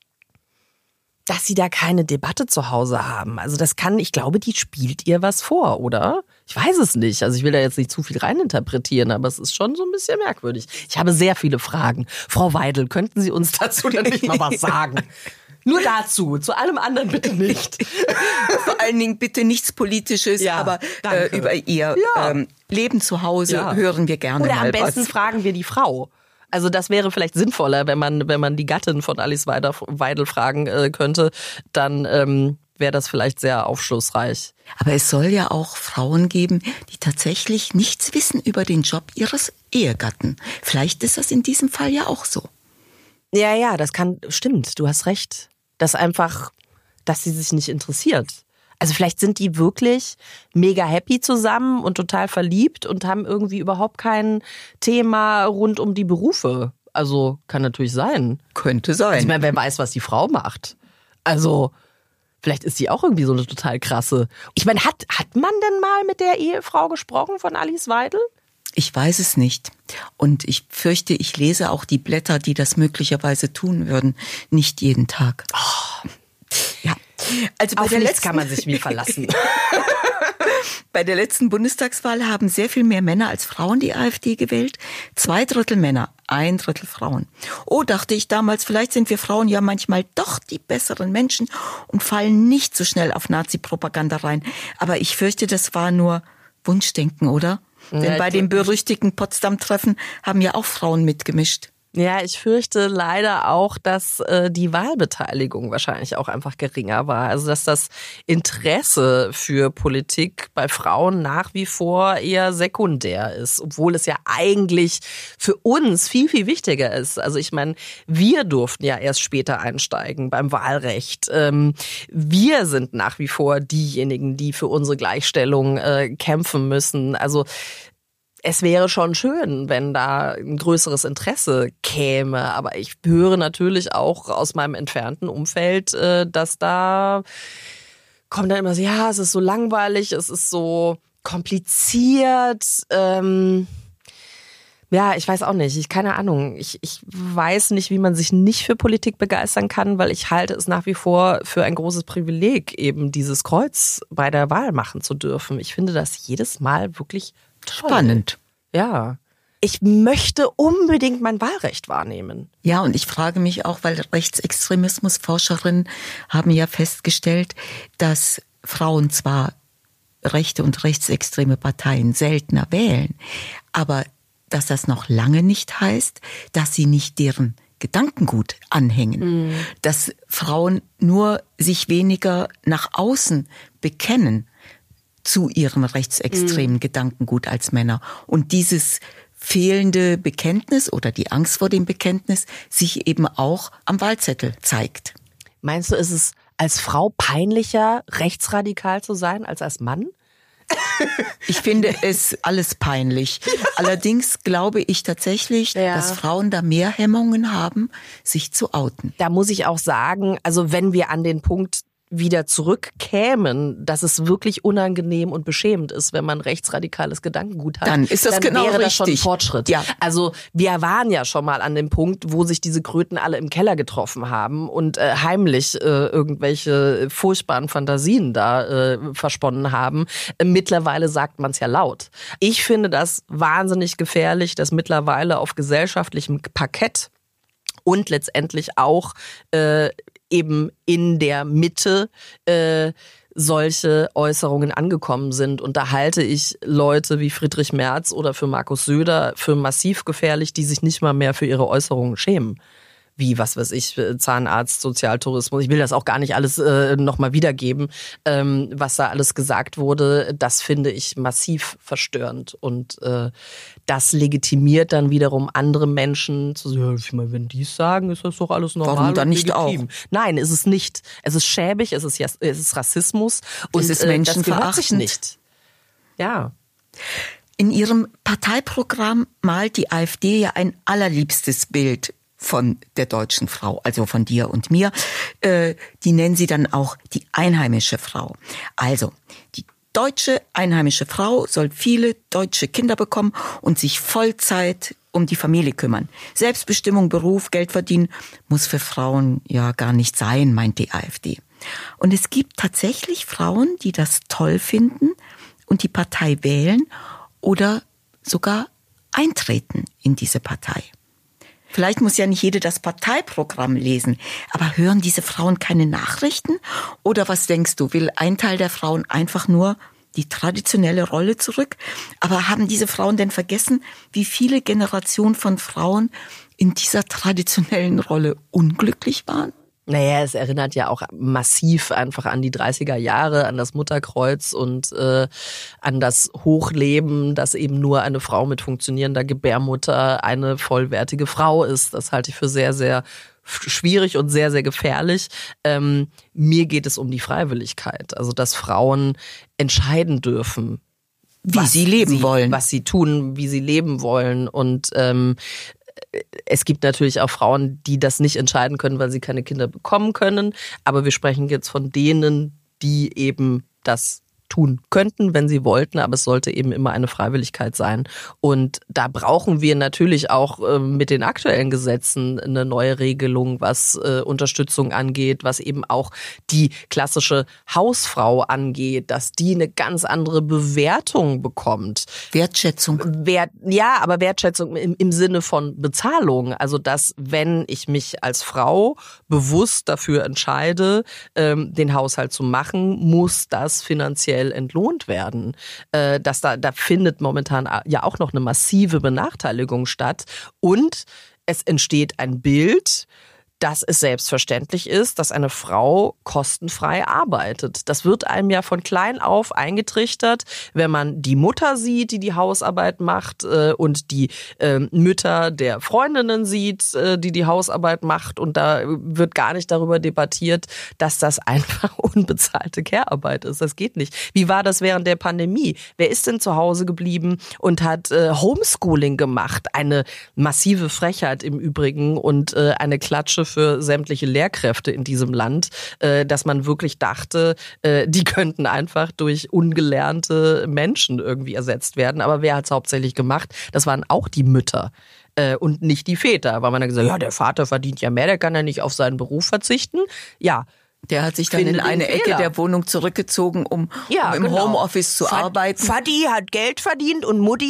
dass sie da keine Debatte zu Hause haben. Also das kann, ich glaube, die spielt ihr was vor, oder? Ich weiß es nicht. Also ich will da jetzt nicht zu viel reininterpretieren, aber es ist schon so ein bisschen merkwürdig. Ich habe sehr viele Fragen. Frau Weidel, könnten Sie uns dazu denn nicht mal was sagen? Nur dazu, zu allem anderen bitte nicht. Vor allen Dingen bitte nichts Politisches, Ja, aber danke. äh, über ihr Ja. ähm, Leben zu Hause Ja. hören wir gerne Oder mal am besten was. fragen wir die Frau. Also das wäre vielleicht sinnvoller, wenn man wenn man die Gattin von Alice Weidel fragen äh, könnte, dann ähm, wäre das vielleicht sehr aufschlussreich. Aber es soll ja auch Frauen geben, die tatsächlich nichts wissen über den Job ihres Ehegatten. Vielleicht ist das in diesem Fall ja auch so. Ja, ja, das kann, stimmt, du hast recht. Das einfach, dass sie sich nicht interessiert. Also vielleicht sind die wirklich mega happy zusammen und total verliebt und haben irgendwie überhaupt kein Thema rund um die Berufe. Also kann natürlich sein. Könnte sein. Also ich meine, wer weiß, was die Frau macht. Also vielleicht ist sie auch irgendwie so eine total krasse. Ich meine, hat, hat man denn mal mit der Ehefrau gesprochen von Alice Weidel? Ich weiß es nicht. Und ich fürchte, ich lese auch die Blätter, die das möglicherweise tun würden, nicht jeden Tag. Oh. Ja. Also bei Auf der nichts letzten, kann man sich wie verlassen. Bei der letzten Bundestagswahl haben sehr viel mehr Männer als Frauen die AfD gewählt. Zwei Drittel Männer, ein Drittel Frauen. Oh, dachte ich damals, vielleicht sind wir Frauen ja manchmal doch die besseren Menschen und fallen nicht so schnell auf Nazi-Propaganda rein. Aber ich fürchte, das war nur Wunschdenken, oder? Ja, Denn bei dem berüchtigten Potsdam-Treffen haben ja auch Frauen mitgemischt. Ja, ich fürchte leider auch, dass äh, die Wahlbeteiligung wahrscheinlich auch einfach geringer war. Also dass das Interesse für Politik bei Frauen nach wie vor eher sekundär ist, obwohl es ja eigentlich für uns viel, viel wichtiger ist. Also ich meine, wir durften ja erst später einsteigen beim Wahlrecht. Ähm, wir sind nach wie vor diejenigen, die für unsere Gleichstellung äh, kämpfen müssen. Also es wäre schon schön, wenn da ein größeres Interesse käme. Aber ich höre natürlich auch aus meinem entfernten Umfeld, dass da kommt dann immer so, ja, es ist so langweilig, es ist so kompliziert. Ähm, ja, ich weiß auch nicht. Ich keine Ahnung. Ich, ich weiß nicht, wie man sich nicht für Politik begeistern kann, weil ich halte es nach wie vor für ein großes Privileg, eben dieses Kreuz bei der Wahl machen zu dürfen. Ich finde das jedes Mal wirklich toll. Spannend. Ja. ich möchte unbedingt mein Wahlrecht wahrnehmen. Ja, und ich frage mich auch, weil Rechtsextremismusforscherinnen haben ja festgestellt, dass Frauen zwar rechte und rechtsextreme Parteien seltener wählen, aber dass das noch lange nicht heißt, dass sie nicht deren Gedankengut anhängen. Mhm. Dass Frauen nur sich weniger nach außen bekennen zu ihrem rechtsextremen mhm. Gedankengut als Männer. Und dieses fehlende Bekenntnis oder die Angst vor dem Bekenntnis sich eben auch am Wahlzettel zeigt. Meinst du, ist es als Frau peinlicher, rechtsradikal zu sein, als als Mann? Ich finde es alles peinlich. Allerdings glaube ich tatsächlich, ja. dass Frauen da mehr Hemmungen haben, sich zu outen. Da muss ich auch sagen, also wenn wir an den Punkt wieder zurückkämen, dass es wirklich unangenehm und beschämend ist, wenn man rechtsradikales Gedankengut hat, dann ist das dann genau wäre richtig. Das schon ein Fortschritt. Ja. Also wir waren ja schon mal an dem Punkt, wo sich diese Kröten alle im Keller getroffen haben und äh, heimlich äh, irgendwelche furchtbaren Fantasien da äh, versponnen haben. Äh, mittlerweile sagt man es ja laut. Ich finde das wahnsinnig gefährlich, dass mittlerweile auf gesellschaftlichem Parkett und letztendlich auch äh, eben in der Mitte äh, solche Äußerungen angekommen sind. Und da halte ich Leute wie Friedrich Merz oder für Markus Söder für massiv gefährlich, die sich nicht mal mehr für ihre Äußerungen schämen. Wie, was weiß ich, Zahnarzt, Sozialtourismus. Ich will das auch gar nicht alles äh, nochmal wiedergeben, ähm, was da alles gesagt wurde. Das finde ich massiv verstörend. Und äh, das legitimiert dann wiederum andere Menschen zu sagen, ja, ich meine, wenn die es sagen, ist das doch alles normal. Warum dann nicht legitim. auch? Nein, ist es nicht. Es ist schäbig, es ist, es ist Rassismus. Und es ist äh, das gehört sich menschenverachtend. nicht. Ja. In ihrem Parteiprogramm malt die AfD ja ein allerliebstes Bild von der deutschen Frau, also von dir und mir. Äh, die nennen sie dann auch die einheimische Frau. Also, die deutsche einheimische Frau soll viele deutsche Kinder bekommen und sich Vollzeit um die Familie kümmern. Selbstbestimmung, Beruf, Geld verdienen muss für Frauen ja gar nicht sein, meint die AfD. Und es gibt tatsächlich Frauen, die das toll finden und die Partei wählen oder sogar eintreten in diese Partei. Vielleicht muss ja nicht jede das Parteiprogramm lesen, aber hören diese Frauen keine Nachrichten? Oder was denkst du, will ein Teil der Frauen einfach nur die traditionelle Rolle zurück? Aber haben diese Frauen denn vergessen, wie viele Generationen von Frauen in dieser traditionellen Rolle unglücklich waren? Naja, es erinnert ja auch massiv einfach an die dreißiger Jahre, an das Mutterkreuz und äh, an das Hochleben, dass eben nur eine Frau mit funktionierender Gebärmutter eine vollwertige Frau ist. Das halte ich für sehr, sehr schwierig und sehr, sehr gefährlich. Ähm, mir geht es um die Freiwilligkeit, also dass Frauen entscheiden dürfen, wie sie leben sie, wollen, was sie tun, wie sie leben wollen. Und ähm, es gibt natürlich auch Frauen, die das nicht entscheiden können, weil sie keine Kinder bekommen können. Aber wir sprechen jetzt von denen, die eben das tun könnten, wenn sie wollten, aber es sollte eben immer eine Freiwilligkeit sein. Und da brauchen wir natürlich auch äh, mit den aktuellen Gesetzen eine neue Regelung, was äh, Unterstützung angeht, was eben auch die klassische Hausfrau angeht, dass die eine ganz andere Bewertung bekommt. Wertschätzung. Wert, ja, aber Wertschätzung im, im Sinne von Bezahlung. Also dass, wenn ich mich als Frau bewusst dafür entscheide, ähm, den Haushalt zu machen, muss das finanziell entlohnt werden. Äh, dass da, da findet momentan ja auch noch eine massive Benachteiligung statt. Und es entsteht ein Bild, dass es selbstverständlich ist, dass eine Frau kostenfrei arbeitet. Das wird einem ja von klein auf eingetrichtert, wenn man die Mutter sieht, die die Hausarbeit macht äh, und die äh, Mütter der Freundinnen sieht, äh, die die Hausarbeit macht. Und da wird gar nicht darüber debattiert, dass das einfach unbezahlte Care-Arbeit ist. Das geht nicht. Wie war das während der Pandemie? Wer ist denn zu Hause geblieben und hat äh, Homeschooling gemacht? Eine massive Frechheit im Übrigen und äh, eine Klatsche für sämtliche Lehrkräfte in diesem Land, äh, dass man wirklich dachte, äh, die könnten einfach durch ungelernte Menschen irgendwie ersetzt werden. Aber wer hat es hauptsächlich gemacht? Das waren auch die Mütter äh, und nicht die Väter. Weil man dann gesagt, ja, der Vater verdient ja mehr, der kann ja nicht auf seinen Beruf verzichten. Ja. Der hat sich dann in eine Ecke der Wohnung zurückgezogen, um, ja, um im genau. Homeoffice zu Vati, arbeiten. Vati hat Geld verdient und Mutti hat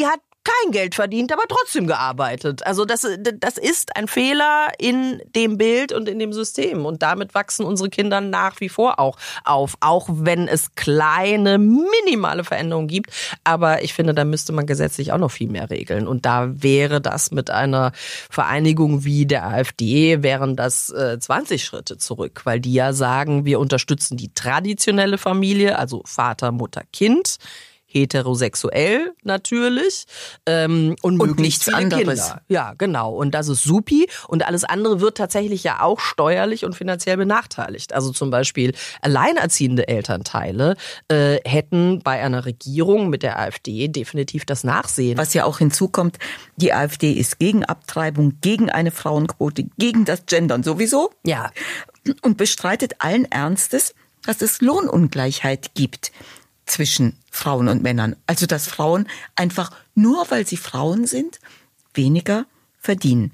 kein Geld verdient, aber trotzdem gearbeitet. Also das, das ist ein Fehler in dem Bild und in dem System. Und damit wachsen unsere Kinder nach wie vor auch auf. Auch wenn es kleine, minimale Veränderungen gibt. Aber ich finde, da müsste man gesetzlich auch noch viel mehr regeln. Und da wäre das mit einer Vereinigung wie der AfD, wären das äh, zwanzig Schritte zurück. Weil die ja sagen, wir unterstützen die traditionelle Familie, also Vater, Mutter, Kind. Heterosexuell natürlich ähm, und, und möglichst viele anderes. Kinder. Ja, genau. Und das ist supi. Und alles andere wird tatsächlich ja auch steuerlich und finanziell benachteiligt. Also zum Beispiel alleinerziehende Elternteile äh, hätten bei einer Regierung mit der AfD definitiv das Nachsehen. Was ja auch hinzukommt, die AfD ist gegen Abtreibung, gegen eine Frauenquote, gegen das Gendern sowieso. Ja. Und bestreitet allen Ernstes, dass es Lohnungleichheit gibt zwischen Frauen und Männern. Also dass Frauen einfach nur, weil sie Frauen sind, weniger verdienen.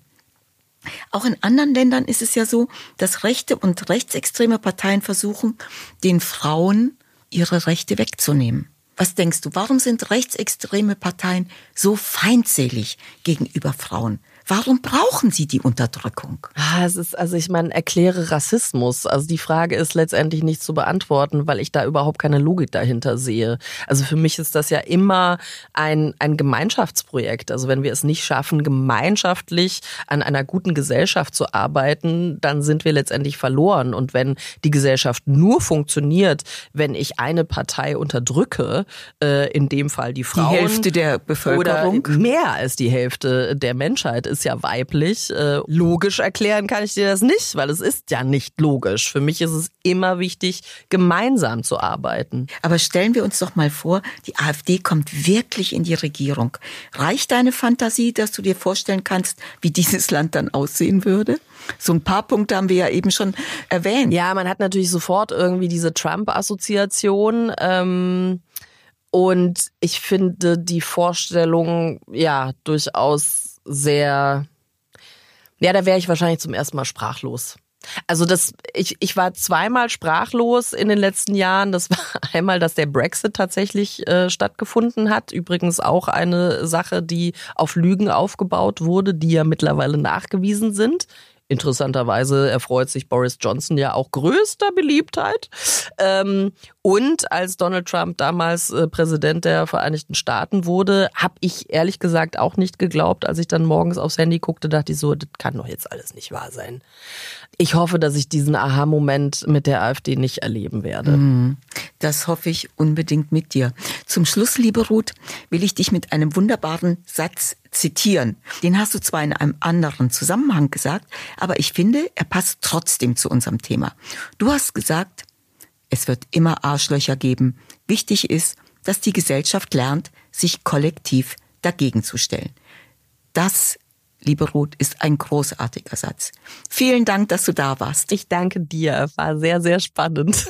Auch in anderen Ländern ist es ja so, dass rechte und rechtsextreme Parteien versuchen, den Frauen ihre Rechte wegzunehmen. Was denkst du, warum sind rechtsextreme Parteien so feindselig gegenüber Frauen? Warum brauchen sie die Unterdrückung? Ah, es ist, also ich meine, erkläre Rassismus. Also die Frage ist letztendlich nicht zu beantworten, weil ich da überhaupt keine Logik dahinter sehe. Also für mich ist das ja immer ein, ein Gemeinschaftsprojekt. Also wenn wir es nicht schaffen, gemeinschaftlich an einer guten Gesellschaft zu arbeiten, dann sind wir letztendlich verloren. Und wenn die Gesellschaft nur funktioniert, wenn ich eine Partei unterdrücke, äh, in dem Fall die Frauen. Die Hälfte der Bevölkerung. Oder mehr als die Hälfte der Menschheit ist ja weiblich. Äh, logisch erklären kann ich dir das nicht, weil es ist ja nicht logisch. Für mich ist es immer wichtig, gemeinsam zu arbeiten. Aber stellen wir uns doch mal vor, die AfD kommt wirklich in die Regierung. Reicht deine Fantasie, dass du dir vorstellen kannst, wie dieses Land dann aussehen würde? So ein paar Punkte haben wir ja eben schon erwähnt. Ja, man hat natürlich sofort irgendwie diese Trump-Assoziation. Ähm, und ich finde die Vorstellung ja durchaus sehr, ja, da wäre ich wahrscheinlich zum ersten Mal sprachlos. Also das, ich, ich war zweimal sprachlos in den letzten Jahren. Das war einmal, dass der Brexit tatsächlich äh, stattgefunden hat. Übrigens auch eine Sache, die auf Lügen aufgebaut wurde, die ja mittlerweile nachgewiesen sind. Interessanterweise erfreut sich Boris Johnson ja auch größter Beliebtheit. Ähm, und als Donald Trump damals äh, Präsident der Vereinigten Staaten wurde, habe ich ehrlich gesagt auch nicht geglaubt. Als ich dann morgens aufs Handy guckte, dachte ich so, das kann doch jetzt alles nicht wahr sein. Ich hoffe, dass ich diesen Aha-Moment mit der AfD nicht erleben werde. Das hoffe ich unbedingt mit dir. Zum Schluss, liebe Ruth, will ich dich mit einem wunderbaren Satz zitieren. Den hast du zwar in einem anderen Zusammenhang gesagt, aber ich finde, er passt trotzdem zu unserem Thema. Du hast gesagt, es wird immer Arschlöcher geben. Wichtig ist, dass die Gesellschaft lernt, sich kollektiv dagegen zu stellen. Das, liebe Ruth, ist ein großartiger Satz. Vielen Dank, dass du da warst. Ich danke dir. War sehr, sehr spannend.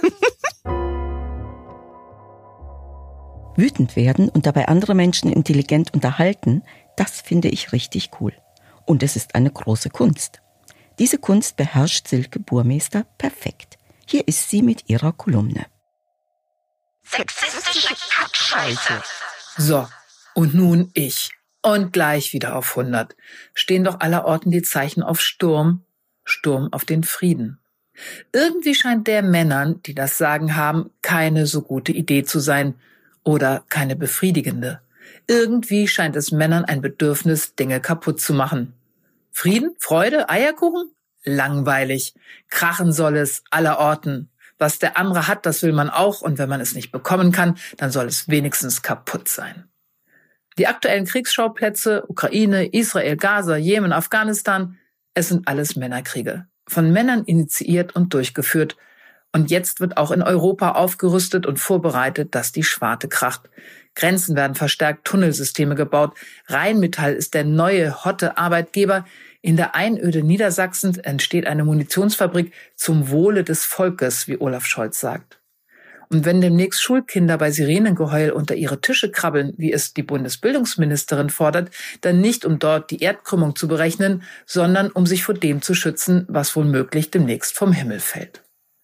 Wütend werden und dabei andere Menschen intelligent unterhalten, das finde ich richtig cool. Und es ist eine große Kunst. Diese Kunst beherrscht Silke Burmester perfekt. Hier ist sie mit ihrer Kolumne. Sexistische Kackscheiße. So, und nun ich. Und gleich wieder auf hundert. Stehen doch allerorten die Zeichen auf Sturm. Sturm auf den Frieden. Irgendwie scheint der Männern, die das Sagen haben, keine so gute Idee zu sein. Oder keine befriedigende. Irgendwie scheint es Männern ein Bedürfnis, Dinge kaputt zu machen. Frieden? Freude? Eierkuchen? Langweilig. Krachen soll es allerorten. Was der andere hat, das will man auch. Und wenn man es nicht bekommen kann, dann soll es wenigstens kaputt sein. Die aktuellen Kriegsschauplätze, Ukraine, Israel, Gaza, Jemen, Afghanistan, es sind alles Männerkriege. Von Männern initiiert und durchgeführt. Und jetzt wird auch in Europa aufgerüstet und vorbereitet, dass die Schwarte kracht. Grenzen werden verstärkt, Tunnelsysteme gebaut. Rheinmetall ist der neue, hotte Arbeitgeber. In der Einöde Niedersachsens entsteht eine Munitionsfabrik zum Wohle des Volkes, wie Olaf Scholz sagt. Und wenn demnächst Schulkinder bei Sirenengeheul unter ihre Tische krabbeln, wie es die Bundesbildungsministerin fordert, dann nicht, um dort die Erdkrümmung zu berechnen, sondern um sich vor dem zu schützen, was womöglich demnächst vom Himmel fällt.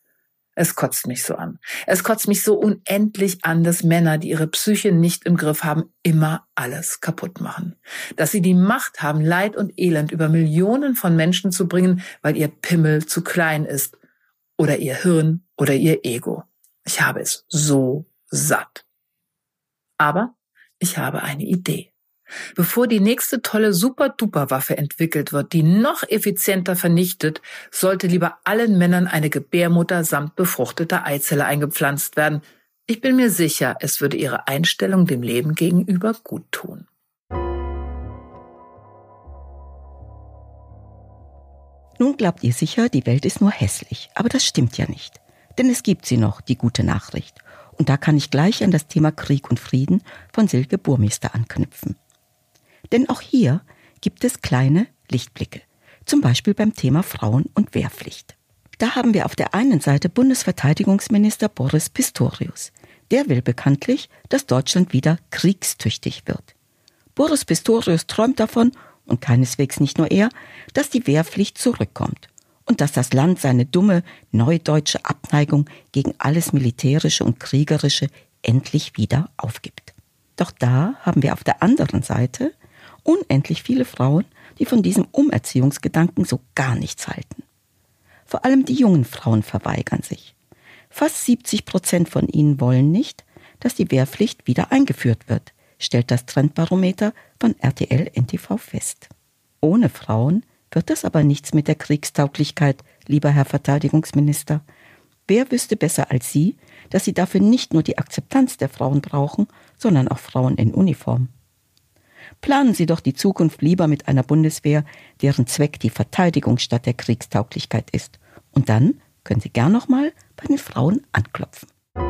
Es kotzt mich so an. Es kotzt mich so unendlich an, dass Männer, die ihre Psyche nicht im Griff haben, immer alles kaputt machen. Dass sie die Macht haben, Leid und Elend über Millionen von Menschen zu bringen, weil ihr Pimmel zu klein ist. Oder ihr Hirn oder ihr Ego. Ich habe es so satt. Aber ich habe eine Idee. Bevor die nächste tolle Super-Duper-Waffe entwickelt wird, die noch effizienter vernichtet, sollte lieber allen Männern eine Gebärmutter samt befruchteter Eizelle eingepflanzt werden. Ich bin mir sicher, es würde ihre Einstellung dem Leben gegenüber gut tun. Nun glaubt ihr sicher, die Welt ist nur hässlich, aber das stimmt ja nicht. Denn es gibt sie noch, die gute Nachricht. Und da kann ich gleich an das Thema Krieg und Frieden von Silke Burmester anknüpfen. Denn auch hier gibt es kleine Lichtblicke, zum Beispiel beim Thema Frauen- und Wehrpflicht. Da haben wir auf der einen Seite Bundesverteidigungsminister Boris Pistorius. Der will bekanntlich, dass Deutschland wieder kriegstüchtig wird. Boris Pistorius träumt davon, und keineswegs nicht nur er, dass die Wehrpflicht zurückkommt und dass das Land seine dumme, neudeutsche Abneigung gegen alles Militärische und Kriegerische endlich wieder aufgibt. Doch da haben wir auf der anderen Seite unendlich viele Frauen, die von diesem Umerziehungsgedanken so gar nichts halten. Vor allem die jungen Frauen verweigern sich. Fast siebzig Prozent von ihnen wollen nicht, dass die Wehrpflicht wieder eingeführt wird, stellt das Trendbarometer von R T L N T V fest. Ohne Frauen wird das aber nichts mit der Kriegstauglichkeit, lieber Herr Verteidigungsminister. Wer wüsste besser als Sie, dass Sie dafür nicht nur die Akzeptanz der Frauen brauchen, sondern auch Frauen in Uniform? Planen Sie doch die Zukunft lieber mit einer Bundeswehr, deren Zweck die Verteidigung statt der Kriegstauglichkeit ist. Und dann können Sie gern nochmal bei den Frauen anklopfen.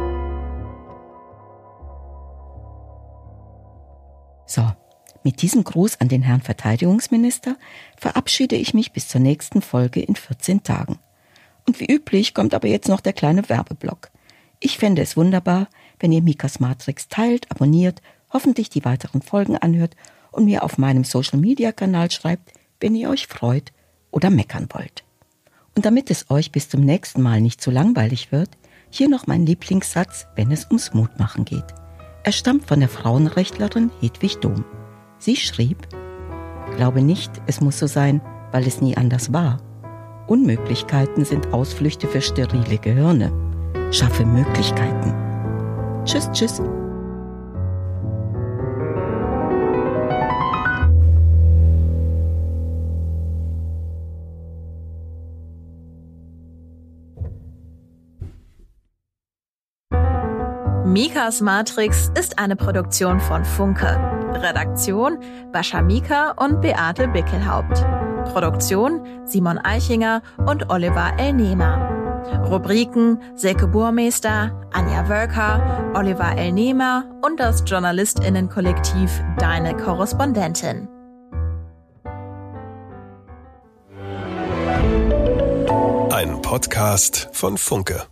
So, mit diesem Gruß an den Herrn Verteidigungsminister verabschiede ich mich bis zur nächsten Folge in vierzehn Tagen. Und wie üblich kommt aber jetzt noch der kleine Werbeblock. Ich fände es wunderbar, wenn ihr Mikas Matrix teilt, abonniert, hoffentlich die weiteren Folgen anhört und mir auf meinem Social-Media-Kanal schreibt, wenn ihr euch freut oder meckern wollt. Und damit es euch bis zum nächsten Mal nicht zu langweilig wird, hier noch mein Lieblingssatz, wenn es ums Mutmachen geht. Er stammt von der Frauenrechtlerin Hedwig Dohm. Sie schrieb: Glaube nicht, es muss so sein, weil es nie anders war. Unmöglichkeiten sind Ausflüchte für sterile Gehirne. Schaffe Möglichkeiten. Tschüss, tschüss. Mikas Matrix ist eine Produktion von Funke. Redaktion Bascha Mika und Beate Bickelhaupt. Produktion Simon Eichinger und Oliver Elnehmer. Rubriken Silke Burmester, Anja Wölker, Oliver Elnehmer und das JournalistInnen-Kollektiv Deine Korrespondentin. Ein Podcast von Funke.